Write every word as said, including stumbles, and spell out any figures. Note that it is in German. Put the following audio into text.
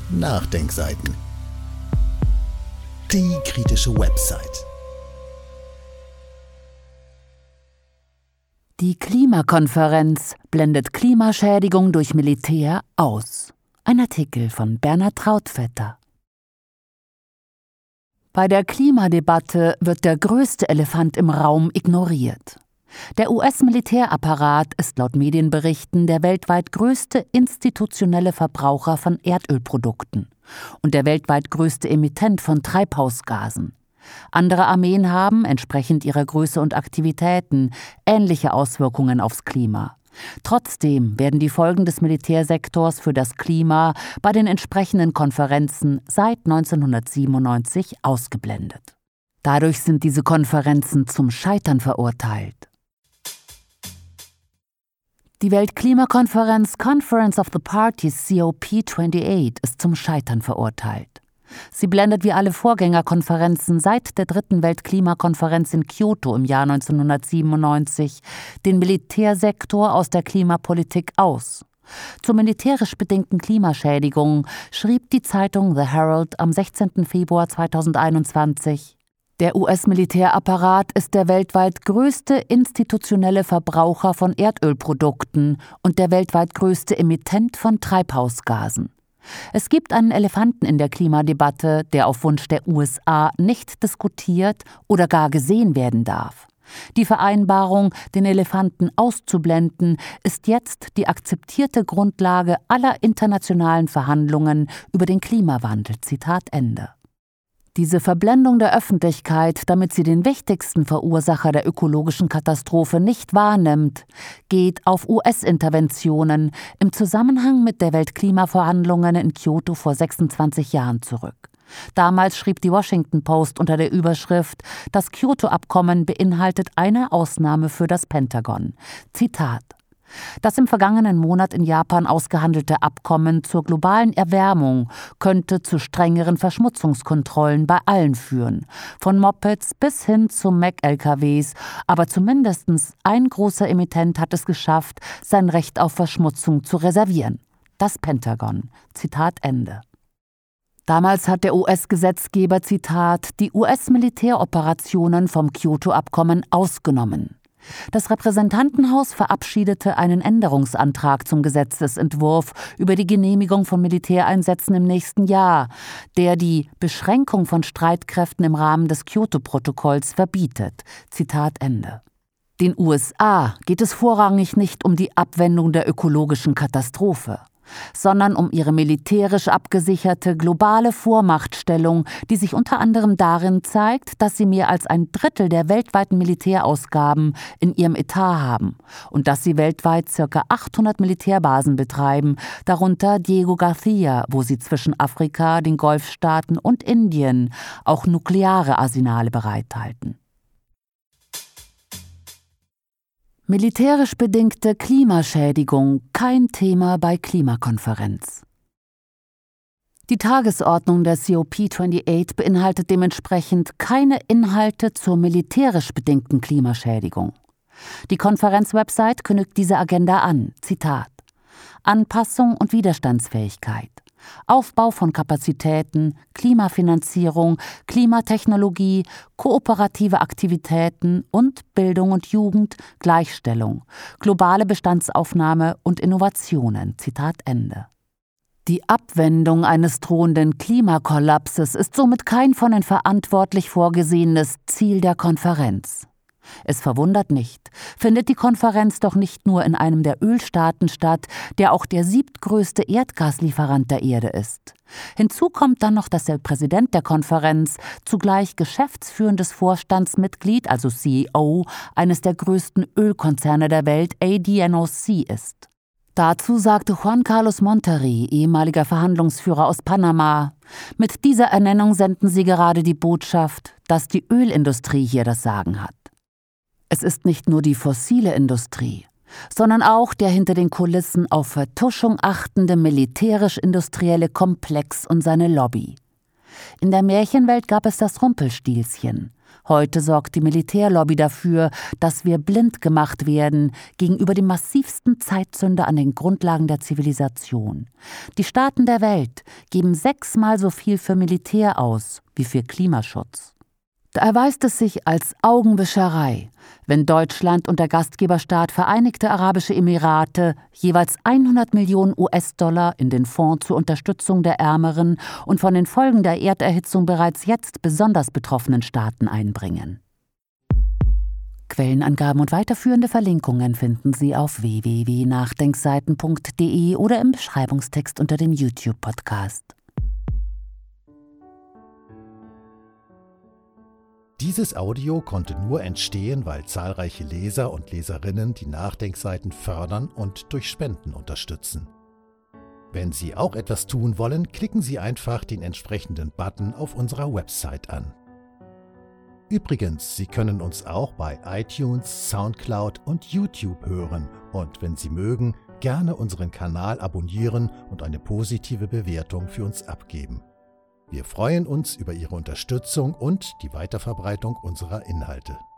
Nachdenkseiten. Die kritische Website. Die Klimakonferenz blendet Klimaschädigung durch Militär aus. Ein Artikel von Bernhard Trautvetter. Bei der Klimadebatte wird der größte Elefant im Raum ignoriert. Der U S-Militärapparat ist laut Medienberichten der weltweit größte institutionelle Verbraucher von Erdölprodukten und der weltweit größte Emittent von Treibhausgasen. Andere Armeen haben, entsprechend ihrer Größe und Aktivitäten, ähnliche Auswirkungen aufs Klima. Trotzdem werden die Folgen des Militärsektors für das Klima bei den entsprechenden Konferenzen seit neunzehnhundertsiebenundneunzig ausgeblendet. Dadurch sind diese Konferenzen zum Scheitern verurteilt. Die Weltklimakonferenz Conference of the Parties C O P achtundzwanzig ist zum Scheitern verurteilt. Sie blendet wie alle Vorgängerkonferenzen seit der dritten Weltklimakonferenz in Kyoto im Jahr neunzehnhundertsiebenundneunzig den Militärsektor aus der Klimapolitik aus. Zur militärisch bedingten Klimaschädigung schrieb die Zeitung The Herald am sechzehnten Februar zweitausendeinundzwanzig: Der U S-Militärapparat ist der weltweit größte institutionelle Verbraucher von Erdölprodukten und der weltweit größte Emittent von Treibhausgasen. Es gibt einen Elefanten in der Klimadebatte, der auf Wunsch der U S A nicht diskutiert oder gar gesehen werden darf. Die Vereinbarung, den Elefanten auszublenden, ist jetzt die akzeptierte Grundlage aller internationalen Verhandlungen über den Klimawandel. Zitat Ende. Diese Verblendung der Öffentlichkeit, damit sie den wichtigsten Verursacher der ökologischen Katastrophe nicht wahrnimmt, geht auf U S-Interventionen im Zusammenhang mit der Weltklimaverhandlungen in Kyoto vor sechsundzwanzig Jahren zurück. Damals schrieb die Washington Post unter der Überschrift: Das Kyoto-Abkommen beinhaltet eine Ausnahme für das Pentagon. Zitat: Das im vergangenen Monat in Japan ausgehandelte Abkommen zur globalen Erwärmung könnte zu strengeren Verschmutzungskontrollen bei allen führen, von Mopeds bis hin zu Mack-L K Ws, aber zumindest ein großer Emittent hat es geschafft, sein Recht auf Verschmutzung zu reservieren: das Pentagon. Zitat Ende. Damals hat der U S-Gesetzgeber, Zitat, die U S-Militäroperationen vom Kyoto-Abkommen ausgenommen. Das Repräsentantenhaus verabschiedete einen Änderungsantrag zum Gesetzesentwurf über die Genehmigung von Militäreinsätzen im nächsten Jahr, der die Beschränkung von Streitkräften im Rahmen des Kyoto-Protokolls verbietet. Zitat Ende. Den U S A geht es vorrangig nicht um die Abwendung der ökologischen Katastrophe, sondern um ihre militärisch abgesicherte globale Vormachtstellung, die sich unter anderem darin zeigt, dass sie mehr als ein Drittel der weltweiten Militärausgaben in ihrem Etat haben und dass sie weltweit ca. achthundert Militärbasen betreiben, darunter Diego Garcia, wo sie zwischen Afrika, den Golfstaaten und Indien auch nukleare Arsenale bereithalten. Militärisch bedingte Klimaschädigung kein Thema bei Klimakonferenz. Die Tagesordnung der C O P achtundzwanzig beinhaltet dementsprechend keine Inhalte zur militärisch bedingten Klimaschädigung. Die Konferenzwebsite kündigt diese Agenda an. Zitat: Anpassung und Widerstandsfähigkeit, Aufbau von Kapazitäten, Klimafinanzierung, Klimatechnologie, kooperative Aktivitäten und Bildung und Jugend, Gleichstellung, globale Bestandsaufnahme und Innovationen. Zitat Ende. Die Abwendung eines drohenden Klimakollapses ist somit kein von den Verantwortlichen vorgesehenes Ziel der Konferenz. Es verwundert nicht, findet die Konferenz doch nicht nur in einem der Ölstaaten statt, der auch der siebtgrößte Erdgaslieferant der Erde ist. Hinzu kommt dann noch, dass der Präsident der Konferenz zugleich geschäftsführendes Vorstandsmitglied, also C E O, eines der größten Ölkonzerne der Welt, A D N O C, ist. Dazu sagte Juan Carlos Monterrey, ehemaliger Verhandlungsführer aus Panama: Mit dieser Ernennung senden Sie gerade die Botschaft, dass die Ölindustrie hier das Sagen hat. Es ist nicht nur die fossile Industrie, sondern auch der hinter den Kulissen auf Vertuschung achtende militärisch-industrielle Komplex und seine Lobby. In der Märchenwelt gab es das Rumpelstilzchen. Heute sorgt die Militärlobby dafür, dass wir blind gemacht werden gegenüber dem massivsten Zeitzünder an den Grundlagen der Zivilisation. Die Staaten der Welt geben sechsmal so viel für Militär aus wie für Klimaschutz. Da erweist es sich als Augenwischerei, wenn Deutschland und der Gastgeberstaat Vereinigte Arabische Emirate jeweils hundert Millionen U S-Dollar in den Fonds zur Unterstützung der ärmeren und von den Folgen der Erderhitzung bereits jetzt besonders betroffenen Staaten einbringen. Quellenangaben und weiterführende Verlinkungen finden Sie auf w w w punkt nachdenkseiten punkt d e oder im Beschreibungstext unter dem YouTube-Podcast. Dieses Audio konnte nur entstehen, weil zahlreiche Leser und Leserinnen die Nachdenkseiten fördern und durch Spenden unterstützen. Wenn Sie auch etwas tun wollen, klicken Sie einfach den entsprechenden Button auf unserer Website an. Übrigens, Sie können uns auch bei iTunes, Soundcloud und YouTube hören und wenn Sie mögen, gerne unseren Kanal abonnieren und eine positive Bewertung für uns abgeben. Wir freuen uns über Ihre Unterstützung und die Weiterverbreitung unserer Inhalte.